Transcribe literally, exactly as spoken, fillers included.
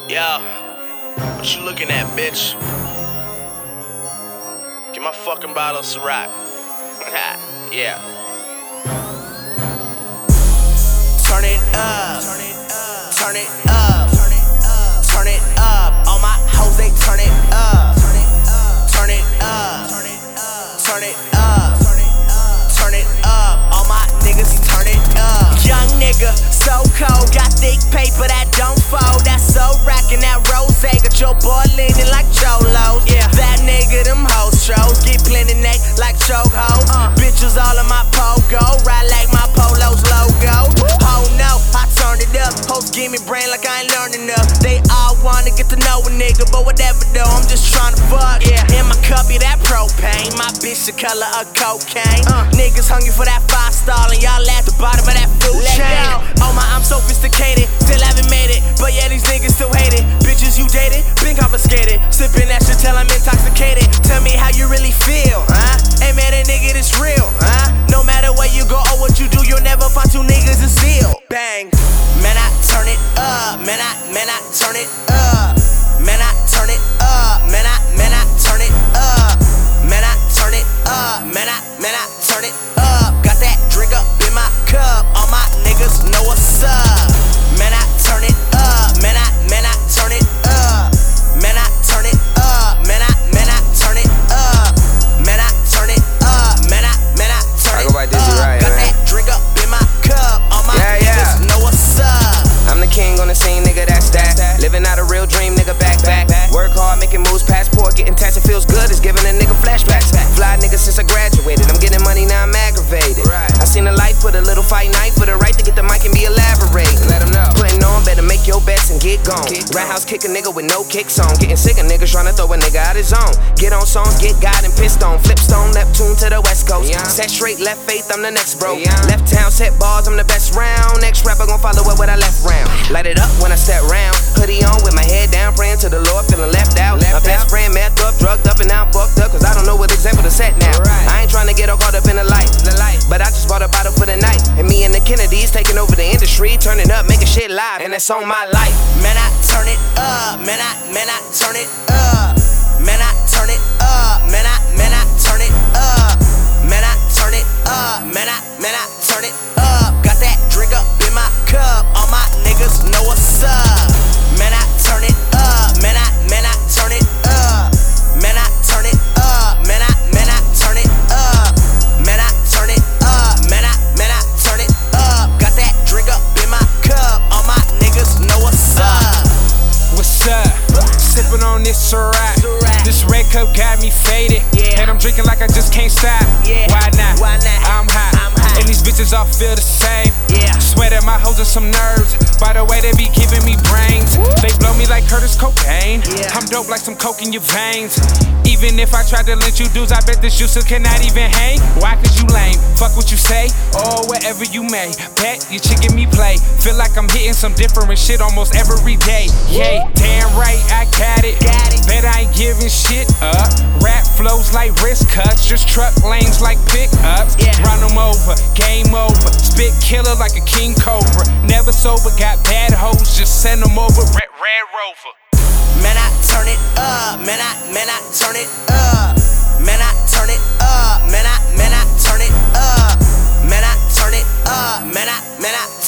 Yo, what you looking at, bitch? Get my fucking bottle of Ciroc. Yeah. Turn it up, turn it up, turn it up, turn it up. All my hoes, they turn it up, turn it up, turn it up, turn it up, turn it up. All my niggas turn it up. Young nigga, so cold, got thick paper that don't fold. That's so rackin', that rose, got your boy leaning like cholos. Yeah, that nigga, them hoes shows, get plenty neck like chokeholds. Uh, bitches all in my pogo, ride like my Polo's logo. Oh no, I turn it up. Hoes give me brain like I ain't learning enough. They all wanna get to know a nigga, but whatever though, I'm just trying to fuck. Yeah, in my cup, yeah, that propane. My bitch the color of cocaine. Uh, niggas hungry for that five star, and y'all at the bottom of that food chain. Oh my, I'm sophisticated, still haven't made it, but yeah, these niggas still hate it. Bitches you dated, been confiscated. Sipping that shit till I'm intoxicated. Tell me how you really feel, huh? Hey man, that nigga, this real, huh? No matter where you go or what you do, you'll never find two niggas in seal. Bang. Man, I turn it up. Man, I, man, I turn it up. Man, I turn it up. Man, I, man, I turn it up. Man, I turn it up. Man, I, man, I turn it up. Got that drink up in my cup. All my niggas know what's up. Man, I turn it up. Man, I, man, I turn it up. Man, I turn it up. Man, I, man, I turn it up. Man, I turn it up. Man, I, man, I turn it up. Got that drink up in my cup. All my yeah, yeah. niggas know what's up. I'm the king on the scene, nigga, that's that. Living out a real dream, nigga, back, back. Work hard, making moves, passport, getting taxed, it feels good, it's giving a nigga flashbacks. Fly nigga since I graduated, I'm getting money, now I'm aggravated. I seen a light, put a little fight night for the right to get the mic and be elaborating. Let them know. Putting on, better make your bets and get gone. Rat house kick a nigga with no kicks on. Getting sick of niggas trying to throw a nigga out his zone. Get on songs, get God and pissed on. Flipstone, Neptune to the west coast. Yeah. Set straight, left faith, I'm the next bro. Yeah. Left town, set bars, I'm the best round. Next rapper gon' follow up what I left round. Light it up when I step round. Hoodie on with my head down, praying to the Lord, feeling left out. Left my best out. Friend messed up, drugged up, and now I'm fucked up, cause I don't know what example to set now. Right. I ain't trying to get all caught up in the light, the light, but I just bought a bottle for the night. And me and the Kennedys taking over the industry, turning up, making shit live, and that's on my life. Man, I turn it up. Man, I, man, I turn it up. Man, I turn it up. Man, I, man, I turn it up. Man, I turn it up. Man, I, man, I turn it up. Got that drink up in my cup. All my niggas know what's up. Man, I turn it up. Man, I, man, I turn it up. Man, I turn it up. Man, I, man, I turn it up. Man, I turn it up. Man, I, man, I turn it up. Got that drink up in my cup. All my niggas know what's up. What's up? Sippin' on this Ciroc. This red cup got me faded. Yeah. And I'm drinking like I just can't stop. Yeah. Why not? Why not? I'm hot. I'm hot. And these bitches all feel the same. Yeah. Swear that my hoes are some nerves. By the way, they be giving me brains. Woo. They blow me like Curtis Cobain. Yeah. I'm dope like some coke in your veins. Even if I tried to lynch you dudes, I bet this juicer cannot even hang. Why? Cause you lame. Fuck what you say, or whatever you may. Bet you chicken me play. Feel like I'm hitting some different shit almost every day. Yay, damn right, I got it. Got it. Bet I ain't giving shit up. Rap flows like wrist cuts, just truck lanes like pickups. Yeah. Run them over, game over. Spit killer like a king cobra. Never sober, got bad hoes, just send them over. Red, Red Rover. Man, I turn it up. Man, I, man, I turn it up. Man, I turn it up. Man, I, man, I turn it up. Man, I turn it up. Man, I, man, I